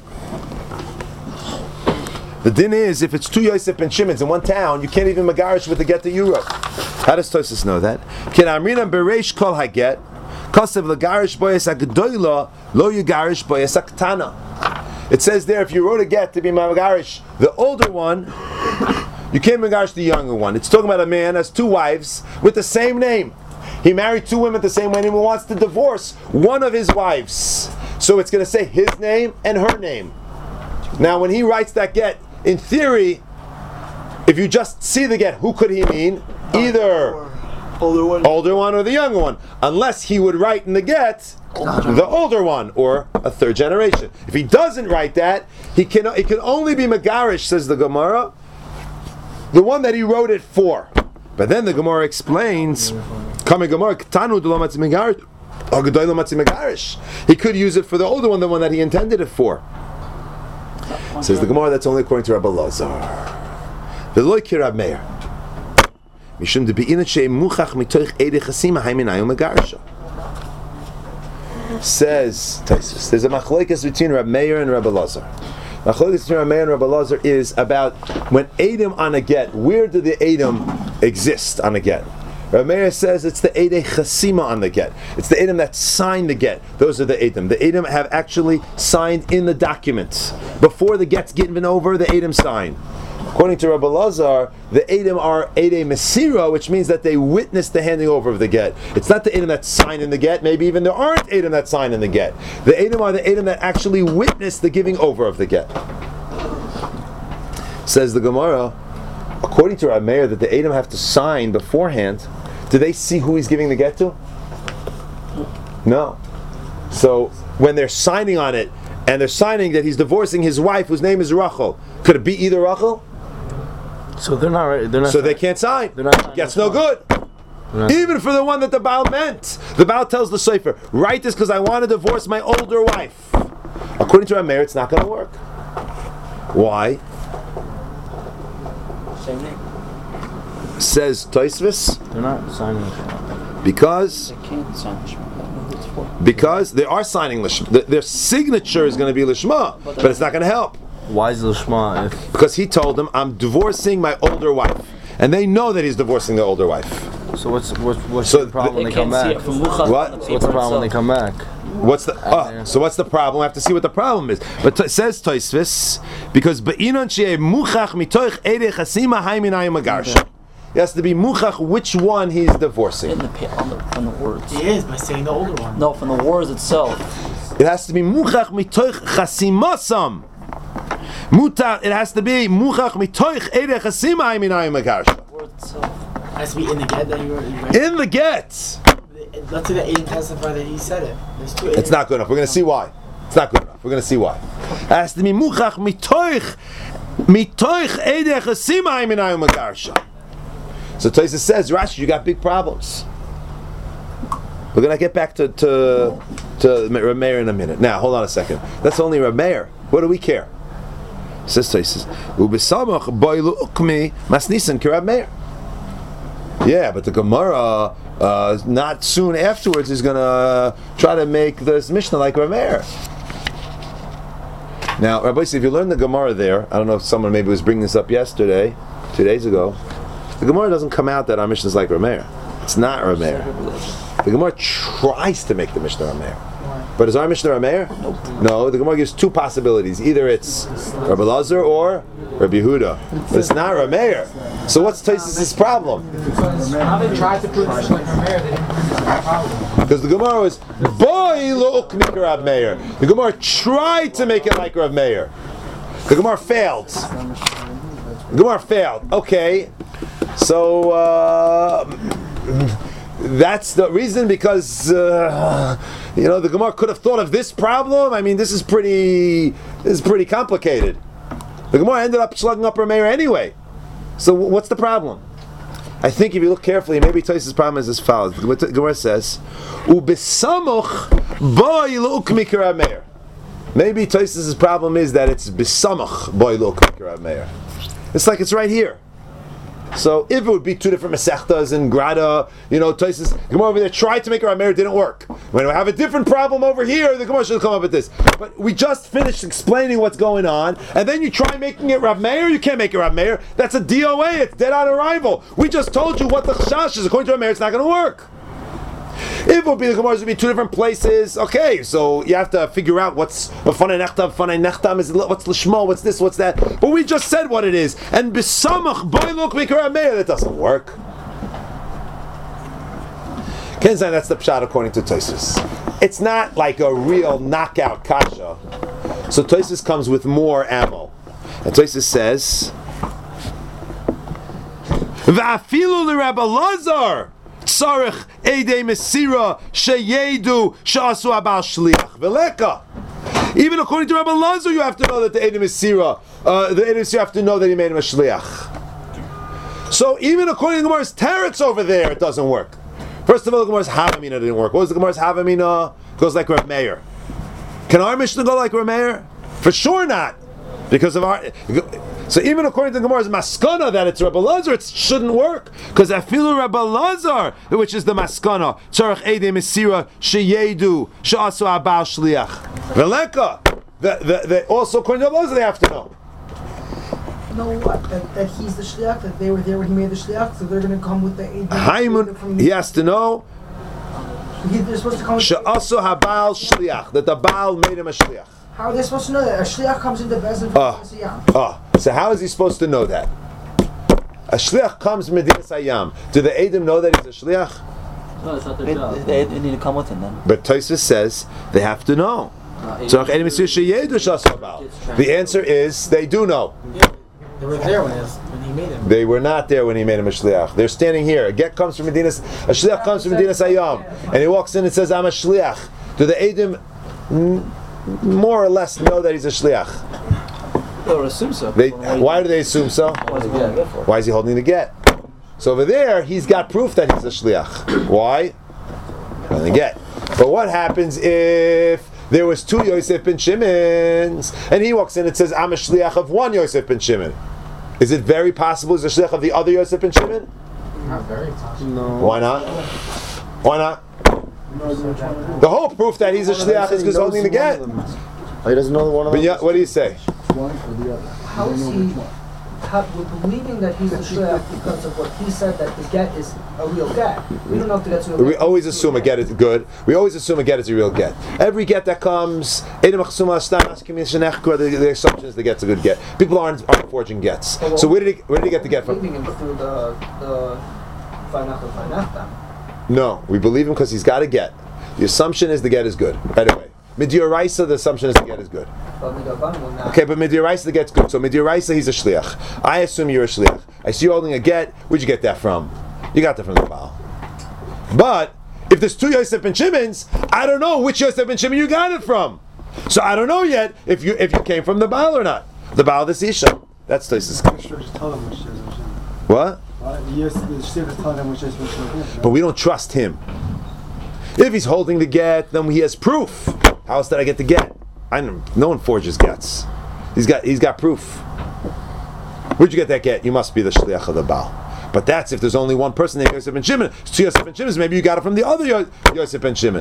the din is if it's two Yosef ben Shimons in one town, you can't even megarish with the get to Europe. How does Tosfos know that? Can Amrina bereish kol haget kasev legarish boyes agdoila lo yugarish boyes aktana. It says there, if you wrote a get to be megarish the older one, you can't megarish the younger one. It's talking about a man has two wives with the same name. He married two women with the same name and wants to divorce one of his wives. So it's going to say his name and her name. Now, when he writes that get, in theory, if you just see the get, who could he mean? Either older one, older one or the younger one. Unless he would write in the get the older one or a third generation. If he doesn't write that, he can it can only be megarish, says the Gemara, the one that he wrote it for. But then the Gemara explains, coming Gemara, he could use it for the older one, the one that he intended it for. Says the Gemara, that's only according to Rabbi Lazar. The loikir Rab Meir. Mishum de beinat shei muchach mitoich ede chasima hayminayu megarisha. Says Tosfos, there's a machlokes between Rab Meir and Rabbi Lazar. Machlokes between Rab Meir and Rabbi Lazar is about when Edom on a get. Where do the Edom exist on a get? Rab Meir says it's the Edei Chasima on the get. It's the Edom that signed the get. Those are the Edom. The Edom have actually signed in the documents. Before the get's given over, the Edom sign. According to Rabbi Lazar, the Edom are Edei Mesira, which means that they witnessed the handing over of the get. It's not the Edom that signed in the get. Maybe even there aren't Edom that signed in the get. The Edom are the Edom that actually witnessed the giving over of the get. Says the Gemara, according to Rabbi Meir, that the Edom have to sign beforehand. Do they see who he's giving the get to? No. So when they're signing on it, and they're signing that he's divorcing his wife, whose name is Rachel, could it be either Rachel? So they're not right. They're not. So they can't sign. They're not. Gets no good. Not. Even for the one that the Baal meant. The Baal tells the Sefer, write this because I want to divorce my older wife. According to Rameir, it's not going to work. Why? Same name. Says Tosfos. They're not signing the Because. They can't sign the Shema. Because they are signing Lishma. Their signature is going to be Lishma, but it's not going to help. Why is the Shema if? Because he told them, I'm divorcing my older wife. And they know that he's divorcing the older wife. So what's what's, what's So the problem They when they can't come see back? it from Muchach What? on the So what's the paper problem when they itself. come back? What's the oh, so what's the problem? We have to see what the problem is. But t- says Tosfos, because be'inon she'e muchach mitoich edei chasima haiminayim agarsha. He has to be muchach which one he's divorcing. In the pa- on the on the words. He is by saying the older one. No, from the words itself. It has to be muchach mitoich chasimasam. Muta. It has to be muchach mitoich edei chasima haiminayim agarsha. The word itself. It has to be in the get that you were right. In the get. Let's say that Aiden testified that he said it. There's two It's not good enough. We're going to see why. It's not good enough. We're going to see why. It has to be muchach mitoich mitoich edei chasima haiminayim agarsha. So Tosfos says, Rashi, you got big problems. We're going to get back to to, to Rameir in a minute. Now, hold on a second. That's only Rameir. What do we care? Says Tosfos, Ubesamach boilu ukmi masnisan ki Rameir. Yeah, but the Gemara, uh, not soon afterwards, is going to try to make this Mishnah like Rameir. Now, Rabbi, if you learn the Gemara there, I don't know if someone maybe was bringing this up yesterday, two days ago. The Gemara doesn't come out that our Mishnah is like Rameir. It's not Rameir. The Gemara tries to make the Mishnah Rameir. But is our Mishnah Rameir? Nope. No, the Gemara gives two possibilities. Either it's Rabbi Lazar or Rabbi Yehuda. But it's not Rameir. So what's Tosfos' problem? Because how they tried to prove this like Rameir, they didn't prove this like problem. Because the Gemara was, Boy lo ukmi Rav Meir. The Gemara tried to make it like Rav Meir. The Gemara failed. The Gemara failed. Okay. So uh, that's the reason, because uh, you know the Gemara could have thought of this problem. I mean, this is pretty this is pretty complicated. The Gemara ended up slugging up Rameir anyway. So what's the problem? I think if you look carefully, maybe Tosfos' problem is as follows. The Gemara says, "Ubesamuch boy l'ukmi Rameir." Maybe Tosfos' problem is that it's besamuch boy l'ukmi Rameir. It's like it's right here. So if it would be two different Masechtas and Grada, you know, Tosfos, Gemara over there tried to make a Rameir, it didn't work. When we have a different problem over here, the Gemara should come up with this. But we just finished explaining what's going on, and then you try making it Rav Meir, you can't make it Rav Meir. That's a D O A, it's dead on arrival. We just told you what the Chash is. According to Rav Meir, it's not going to work. If it would be the Gemara would be two different places, okay, so you have to figure out what's Fanei Nechtam, Fanei Nechtam, is what's Lishmo, what's this, what's that. But we just said what it is. And B'samach, boy look, Mikra Meir, that doesn't work. Kenzai, that's the pshat according to Tosfos. It's not like a real knockout kasha. So Tosfos comes with more ammo. And Tosfos says, V'afilu l'Rabbi Lazar tzarich edei mesira sheyedu she'asu abal shliach v'leka. Even according to Rabbi Lazar, you have to know that the edei mesira, uh, the edei mesira have to know that he made him a shliach. So even according to the Gemara's teretz over there, it doesn't work. First of all, the Gemara's Havamina didn't work. What was the Gemara's Havamina? Goes like Rav Meir. Can our Mishnah go like Rav Meir? For sure not. Because of our... So even according to the Gemara's Maskana that it's Rabbi Lazar, it shouldn't work. Because Afilu Rabbi Lazar, which is the Maskana, Tzarech Eidei Mesira Sheyedu She'asu Abal Shliach. Veleka. The, the, the, also according to Rabbi Lazar, they have to know. Know what? That, that he's the shliach, that they were there when he made the shliach, so they're going to come with the Haimun, from he has to know he, they're supposed to come with She'asu Habal Shliach, that the Baal made him a Shliach. How are they supposed to know that? A shliach comes into Bezin from Ah. the Siyam. Ah. So how is he supposed to know that? A shliach comes from Medinas Hayam. Do the Eidim know that he's a shliach? No, it's not their They, job. they, they need to come with him then. But Tosfos says they have to know. No, So the answer is they do know. They were there when, it was, when he made him. They were not there when he made him a shliach. They're standing here. A get comes from Medinas. A shliach comes from Medinas Hayam, and he walks in and says, "I'm a shliach." Do the Eidim n- more or less know that he's a shliach? Or assume so. They, why do they assume so? Why is he holding the get? So over there, he's got proof that he's a shliach. Why? Holding the get. But what happens if there was two Yosef ben Shimons, and he walks in and says, "I'm a shliach of one Yosef ben Shimon"? Is it very possible he's a shliach of the other Yosef ben Shimon? Not very possible. No. Why not? Why not? The whole proof that he's a shliach is because holding the get. Oh, he doesn't know the one of But them? yeah, what do you say? How is he, how, we're believing that he's a shliach because of what he said, that the get is a real get. We don't know if the get's a real We get. always assume a get is good. We always assume a get is a real get. Every get that comes, the, the assumption is the get's a good get. People aren't, aren't forging gets. So where did he where did he get the get from? Believing him through the the Vainachta Vainachta. No, we believe him because he's got a get. The assumption is the get is good. Right away. Midioraisa, the assumption is the get is good. Okay, but Midioraisa, the get's good. So Midioraisa, he's a shliach. I assume you're a shliach. I see you holding a get. Where'd you get that from? You got that from the Baal. But if there's two Yosef ben Shimons, I don't know which Yosef ben Shimon you got it from. So I don't know yet if you if you came from the Baal or not. The Baal, the Isha. That's Tosfos. Just tell them which is which is. What? Uh, yes, the shliach tell them which is which is. But we don't trust him. If he's holding the get, then he has proof. How else did I get the get? I know, no one forges gets. He's got he's got proof. Where'd you get that get? You must be the shliach of the Baal. But that's if there's only one person named Yosef ben Shimon. It's two Yosef ben Shimons. Maybe you got it from the other Yo- Yosef ben Shimon.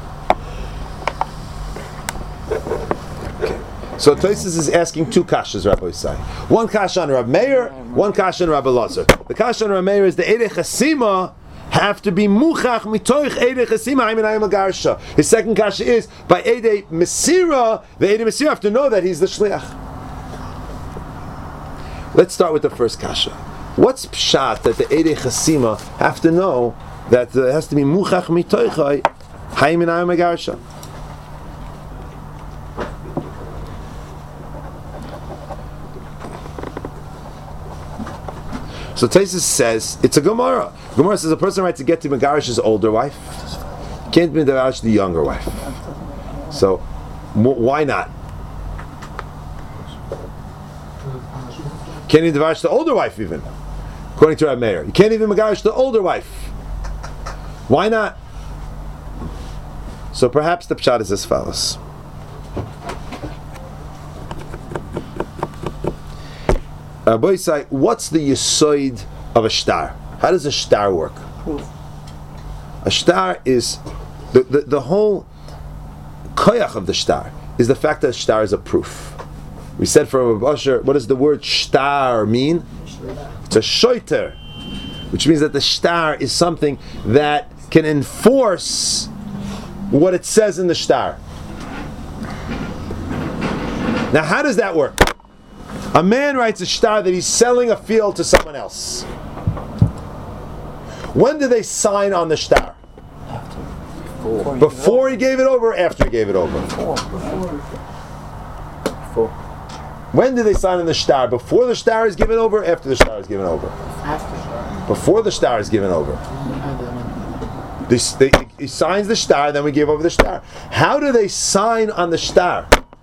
Okay. So Tosfos is asking two kashas, Rabbi Yisai. One kasha on Rabbi Meir, one kasha on Rabbi Lazar. The kasha on Rabbi Meir is the Eidei Chasima have to be muchach mitoich Eidei Chasima Hayminayim Agarsha. His second kasha is by Eidei Mesira, the Eidei Mesira have to know that he's the shliach. Let's start with the first kasha. What's pshat that the Eidei Chasima have to know that it has to be muchach mitoich Hayminayim Agarsha? So Tosfos says it's a Gemara. Gemara says a person writes to get to Megarish's older wife, can't be Megarish the younger wife. So w- why not? Can't even Megarish the older wife even, according to Rabbi Meir. You can't even Megarish the older wife. Why not? So perhaps the pshat is as follows. Uh, Boisai, what's the yisoid of a shtar? How does a shtar work? Proof. A shtar is the, the, the whole koyach of the shtar is the fact that a shtar is a proof. We said for Rabbi Asher, what does the word shtar mean? It's a shoiter, which means that the shtar is something that can enforce what it says in the shtar. Now, how does that work? A man writes a shtar that he's selling a field to someone else. When do they sign on the shtar? Before. Before he gave it over or after he gave it over? Before. Before. When do they sign on the shtar? Before the shtar is given over or after the shtar is given over? After. Before the shtar is given over. They, they, he signs the shtar, then we give over the shtar. How do they sign on the shtar?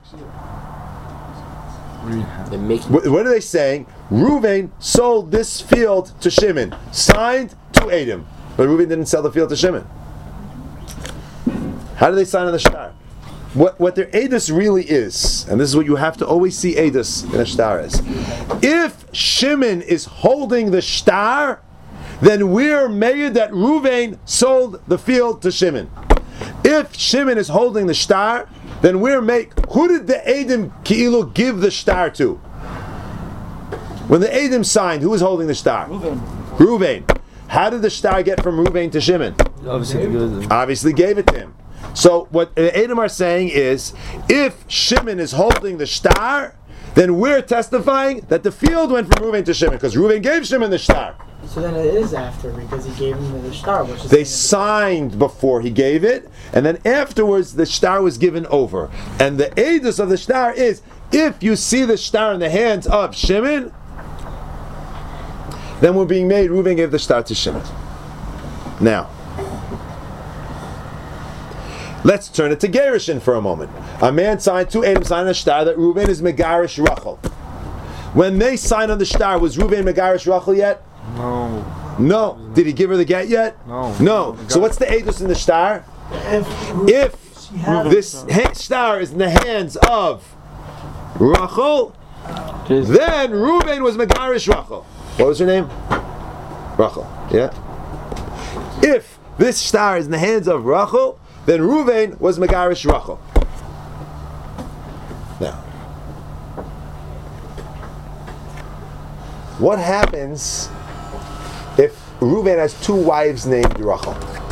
They're making What, what are they saying? Reuven sold this field to Shimon. Signed to Edom. But Reuven didn't sell the field to Shimon. How do they sign on the shtar? What, what their edus really is, and this is what you have to always see edus in a shtar is. If Shimon is holding the shtar, then we're made that Reuven sold the field to Shimon. If Shimon is holding the shtar, then we're make. Who did the Edom Ki'ilu give the shtar to? When the Edom signed, who was holding the shtar? Reuven. Reuven. How did the shtar get from Reuven to Shimon? Obviously, give it to them. Obviously gave it to him. So what the Edom are saying is, if Shimon is holding the shtar, then we're testifying that the field went from Reuven to Shimon because Reuven gave Shimon the shtar. So then it is after because he gave him the shtar. Which is They signed before he gave it, and then afterwards the shtar was given over. And the edus of the shtar is, if you see the shtar in the hands of Shimon, then we're being made, Reuven gave the shtar to Shimon. Now, let's turn it to Gerushin for a moment. A man signed, two Edom signed a shtar that Reuven is Megarish Rachel. When they signed on the shtar, was Reuven Megarish Rachel yet? No. No. Did he give her the get yet? No. No. So what's the edus in the shtar? If this ha- shtar is in the hands of Rachel, then Reuven was Megarish Rachel. What was her name? Rachel. Yeah. If this shtar is in the hands of Rachel, then Reuven was Megarish Rachel. Now, what happens if Reuven has two wives named Rachel?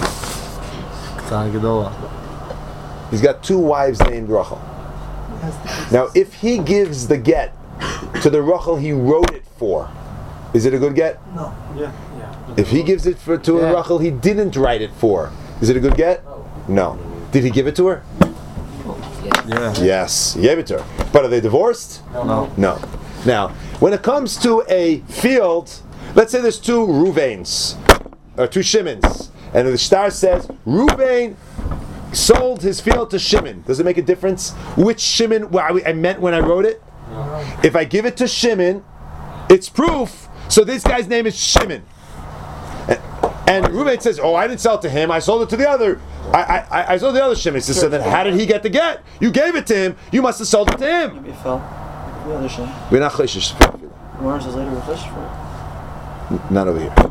He's got two wives named Rachel. Now, if he gives the get to the Rachel he wrote it for, is it a good get? No. Yeah. If he gives it for, to Yeah. a Rachel he didn't write it for, is it a good get? No. Did he give it to her? Yeah. Yes, he gave it to her. But are they divorced? No. No. Now, when it comes to a field, let's say there's two Reuvens, or two Shimons, and the shtar says Reuven sold his field to Shimon. Does it make a difference which Shimon well, I meant when I wrote it? No. If I give it to Shimon, it's proof. So this guy's name is Shimon. And, and Reuven says, "Oh, I didn't sell it to him. I sold it to the other. I I, I sold the other Shimon." He says, "So then, how did he get the get? You gave it to him. You must have sold it to him." Maybe it fell. The other Shimon. We're not chayshish. Where is later with fish for? Not over here.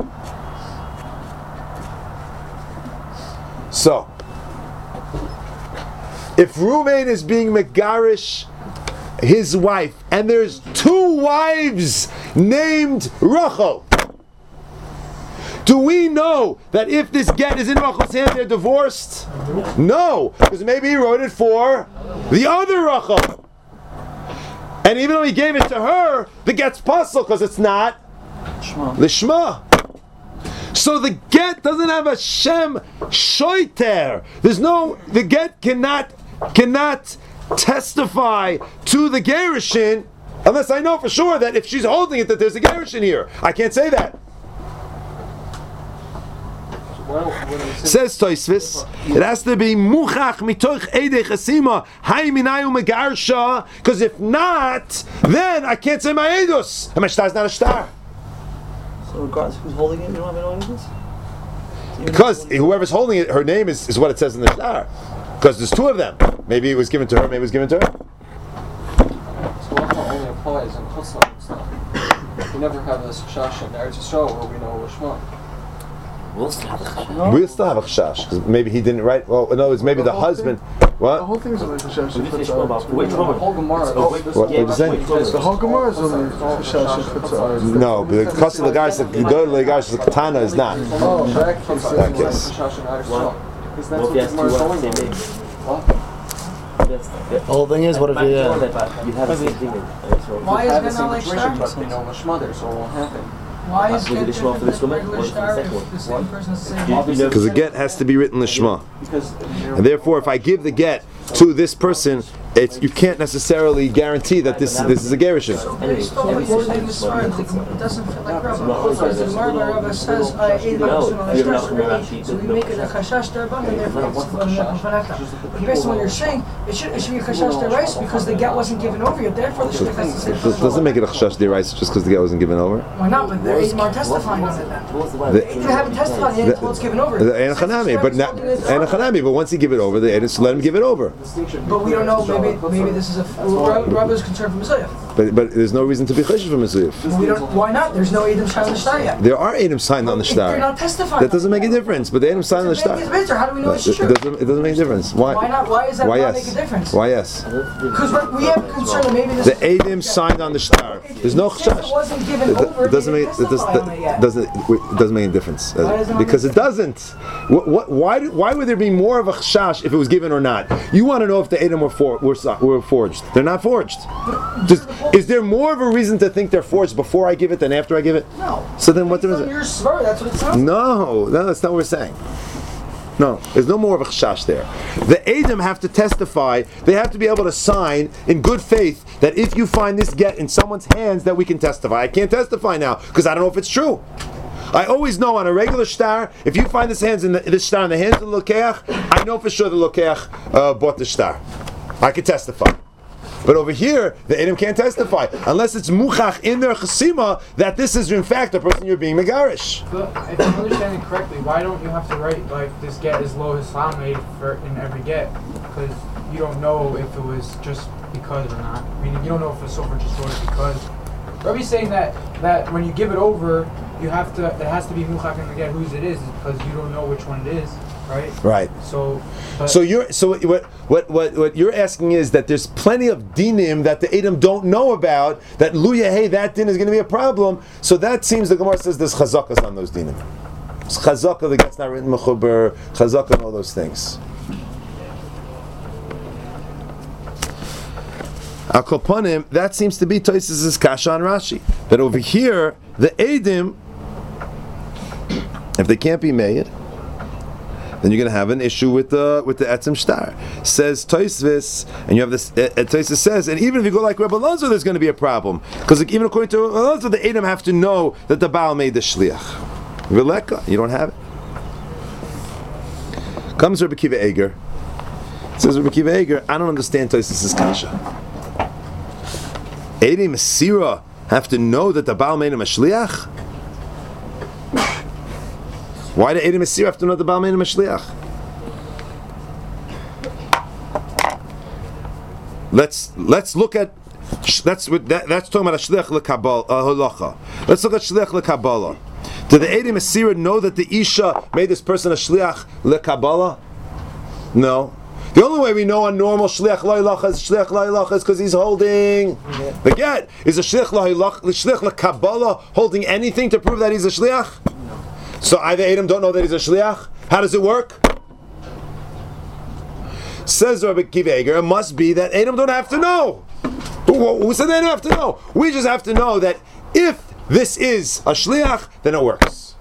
So, if Reuven is being Megarish his wife, and there's two wives named Rachel, do we know that if this get is in Rachel's hand, they're divorced? No, because maybe he wrote it for the other Rachel. And even though he gave it to her, the get's puzzle because it's not Shema. the Shema. So the get doesn't have a Shem Shoiter. There's no, the get cannot cannot testify to the Gerushin unless I know for sure that if she's holding it that there's a Gerushin here. I can't say that. Says Tosfos, it has to be muchach mitoch edei chasima hay minayu megarsha, because if not, then I can't say my edus, and my shtar is not a shtar. So regardless who's holding it, you don't have any idea this? Because whoever's holding it, her name is, is what it says in the shtar. Because there's two of them. Maybe it was given to her, maybe it was given to her. So Lachma only applies in Chutzlah and stuff. We never have this chash in Eretz Yisrael where we know Lishma. We'll still have a We'll still have a chash, because maybe he didn't write, well, no, it's maybe the, The whole husband. The What? whole thing's only for Shash Which Chutz. Which The whole Gemara. Oh, What, what did you say? The whole Gemara is only for Shash Chutz. No, but the cost of the guys, the good the guys, the katana is not. Oh, that case is That like case. chash in Eretz Yisrael. Because that's Well, what if the he has two Gemara is wives, telling same you. name. What? That's The whole thing is, what if you... You Uh, have the same thing in Eretz Yisrael. Why Have the is same it not like situation, star? but they know Lishma there, so it won't happen. Why is Was it it Ishmael different for this than woman? regular Or was it the star second if one? the same person is the same? Obviously- Because the get has to be written lishma. Because And therefore, if I give the get to this person, it's, you can't necessarily guarantee that this this is a gerushin. Based on what you're saying as far as it doesn't fit like Rabba. Because the Gemara by Rabba says, uh, "Ein B'Yosef on the Shtar," so we make it a chashash derban, and therefore it's a paraka. But based on what you're saying, it should it should be a chashash derais because the get wasn't given over yet. Therefore, the shliach has to say. It doesn't make it a chashash derais just because the get wasn't given over. Why not? But the Eidim are testifying on it then. The- They haven't testified yet until it's given over. The Ein Chanami, but not Ein Chanami. But once he give it over, the Ein let him give it over. But we don't know. Maybe maybe this is a Rabba is concerned for Messiah. But but there's no reason to be cheshish for Mizuyif. We don't. Why not? There's no Eidim shine on the shtar yet. There are Eidim signed on the If They're shtar. not testifying. That doesn't make a difference. But the Eidim signed on the shtar. It's better. How do we know it's It true? doesn't. It doesn't make a difference. Why? Why not? Why is that Why not yes? make a difference? Why yes? Because we have a concern that maybe this. The Eidim signed on the shtar. There's no Since it chashash. wasn't given It over. it doesn't they make didn't it does, testify on it yet. doesn't it doesn't make a difference Uh, Why does it not because make it doesn't. What, what why do- why would there be more of a chashash if it was given or not? You want to know if the Eidim were for, were, so- were forged. They're not forged. Just Is there more of a reason to think they're forged before I give it than after I give it? No. So then what difference? Your swear, that's what it sounds like. No, no, that's not what we're saying. No, there's no more of a chashash there. The Edom have to testify, they have to be able to sign in good faith that if you find this get in someone's hands that we can testify. I can't testify now because I don't know if it's true. I always know on a regular shtar, if you find this hands in the, this shtar in the hands of the Lokeach, I know for sure the Lokeach uh, bought the shtar. I can testify. But over here, the Edom can't testify unless it's muchach in their chesima that this is in fact a person you're being megarish. But if I'm understanding correctly, why don't you have to write like this get is lo Islam made for in every get? Because you don't know if it was just because or not. I mean, you don't know if the sofer just wrote it because. Rabbi's saying that that when you give it over, you have to. It has to be muchach in the get whose it is because you don't know which one it is. Right. Right. So. But so you're so what what what what you're asking is that there's plenty of dinim that the Edom don't know about that luya hey that din is going to be a problem. So that seems the Gemara says there's chazakas on those dinim. It's chazaka that gets not written mechuber, chazaka and all those things. Al kopanim, that seems to be Tosfos' kasha on Rashi. That over here the Edom, if they can't be made, then you're going to have an issue with the with the etzem shtar. Says Tosfos, and you have this. Uh, Tosfos says, and even if you go like Rebbe Lazar, there's going to be a problem because like, even according to Rebbe Lazar, the Edom have to know that the Baal made the shliach. Veleka, you don't have it. Comes Rebbe Kiva Eger. Says Rebbe Kiva Eger, I don't understand Tosfos' kasha. Edom Mesira have to know that the Baal made him a shliach. Why did Edom Mesir have to know the Baal Meinim Mashliach? Let's let's look at that's what that, that's talking about a shliach lekabal halacha. Let's look at shliach lekabala. Did the Edom Mesir know that the Isha made this person a shliach lekabala? No. The only way we know a normal shliach la'ilacha is shliach la'ilacha is because he's holding yeah. the get. Is a shliach la'ilacha shliach lekabala holding anything to prove that he's a shliach? So either Edom don't know that he's a shliach. How does it work? Says Rabbi Kiva Eger, it must be that Edom don't have to know. Who said they don't have to know? We just have to know that if this is a shliach, then it works.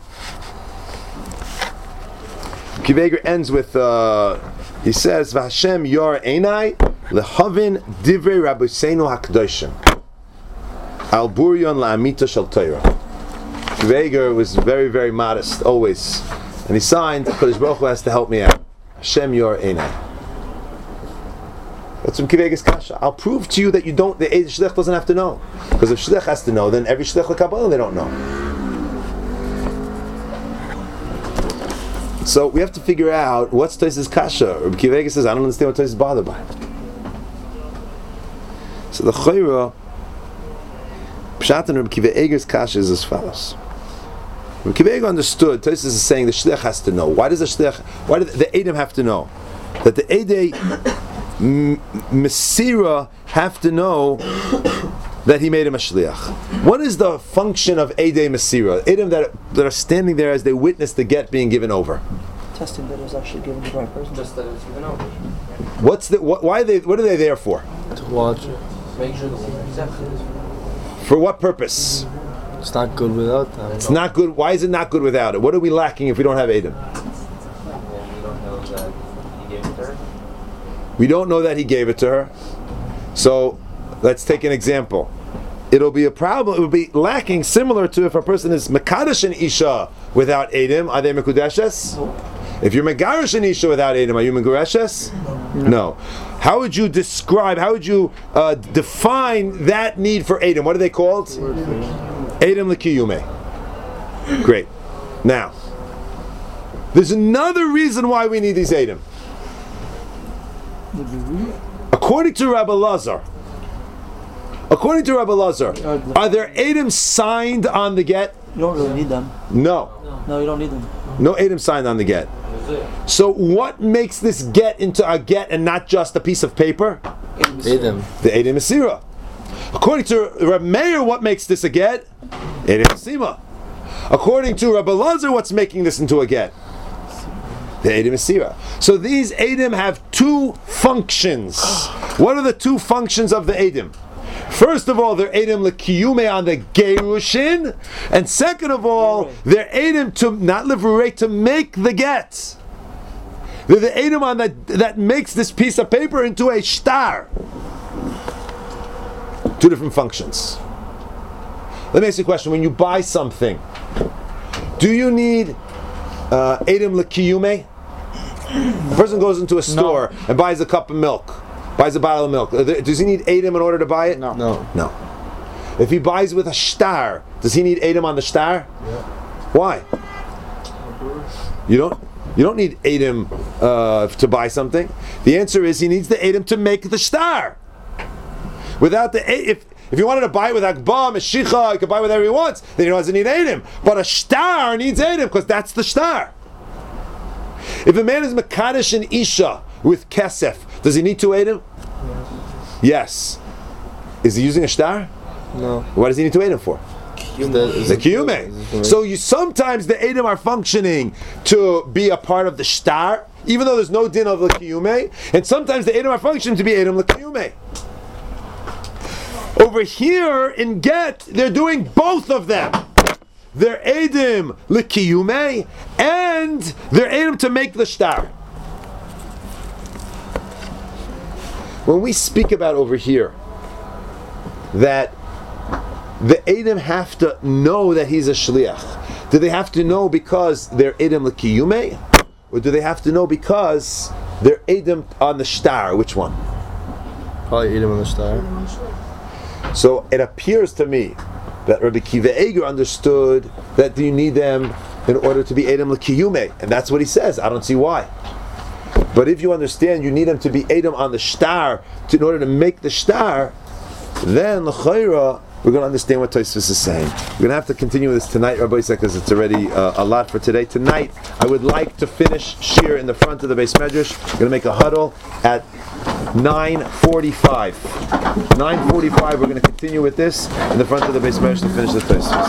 Kiva Eger ends with, uh, he says, V'Hashem yor einai lehavin divrei Rabbeinu hakdoshim al buryon la'amita shel Torah. Veger was very, very modest, always. And he signed, Kodesh Baruch Hu has to help me out. Hashem yor einai. That's from Kivega's kasha. I'll prove to you that you don't, the shliach doesn't have to know. Because if shliach has to know, then every shliach l'Kabbalah, they don't know. So we have to figure out what's Tosfos' kasha. Rabbi Kivega says, I don't understand what Tosfos is bothered by. So the Chayra, Pshat and Rabbi Kiva Eger's kasha is as follows. Rabbi Kiva Eger understood, Tosfos is saying the shliach has to know. Why does the shliach, why do the Edom have to know? That the Edei Mesira have to know that he made him a shliach. What is the function of Edei Mesira? Edom that, that are standing there as they witness the get being given over. Testing that it was actually given to the right person. Just that it was given over. What's the, what, why are they, what are they there for? To watch it. Make sure the one accepted. For what purpose? It's not good without them. It's not good. Why is it not good without it? What are we lacking if we don't have Edom? We don't know that he gave it to her. So, let's take an example. It'll be a problem. It will be lacking, similar to if a person is mekadosh an isha without Edom. Are they mekudeshes? If you're megarish an isha without Edom, are you megureshes? No. no. How would you describe? How would you uh, define that need for Edom? What are they called? Edom l'kiyume. Great. Now, there's another reason why we need these Edom. According to Rabbi Lazar, according to Rabbi Lazar, are there Edom signed on the get? You don't really need them. No. No, you don't need them. No Edom signed on the get. So what makes this get into a get and not just a piece of paper? Edom. The Edom Mesira. According to Rabbi Meir, what makes this a get? Edom Mesima. According to Rabbi Lazar, what's making this into a get? The Edom Mesira. So these Edom have two functions. What are the two functions of the Edom? First of all, they're Edom L'Kiyume on the Gerushin, and second of all, they're Edom to, not Livrurei, to make the get. They're the Edom on that, that makes this piece of paper into a shtar. Two different functions. Let me ask you a question. When you buy something, do you need uh, Edom L'Kiyume? A person goes into a store no. and buys a cup of milk, buys a bottle of milk. Does he need Edom in order to buy it? No. No. No. If he buys with a shtar, does he need Edom on the shtar? Yeah. Why? You don't. You don't need Edom uh, to buy something. The answer is he needs the Edom to make the shtar. Without the if if you wanted to buy it with Akba, Meshicha, he could buy whatever he wants. Then he doesn't need Edom. But a shtar needs Edom because that's the shtar. If a man is Mekadesh and Isha with Kesef, does he need two Edom? Yes. Is he using a shtar? No. What does he need two Edom for? The Kiyume. So you sometimes the Edom are functioning to be a part of the shtar, even though there's no din of the Kiyume, and sometimes the Edom are functioning to be Edom the Kiyume. Over here in Get, they're doing both of them. They're Edom L'Kiyume, and they're Edom to make the shtar. When we speak about over here that the Edom have to know that he's a shliach, do they have to know because they're Edom L'Kiyume, or do they have to know because they're Edom on the shtar? Which one? Probably Edom on the shtar. So it appears to me that Rabbi Kiva Eger understood that you need them in order to be Edom L'Kiyume, and that's what he says. I don't see why. But if you understand you need them to be Edom on the shtar to, in order to make the shtar, then l'chayra we're going to understand what Tosfos is saying. We're going to have to continue with this tonight, Rabbi Yisrael, because it's already uh, a lot for today. Tonight, I would like to finish Shir in the front of the Beis Medrash. We're going to make a huddle at nine forty-five. nine forty-five, we're going to continue with this in the front of the Beis Medrash to finish the Tosfos.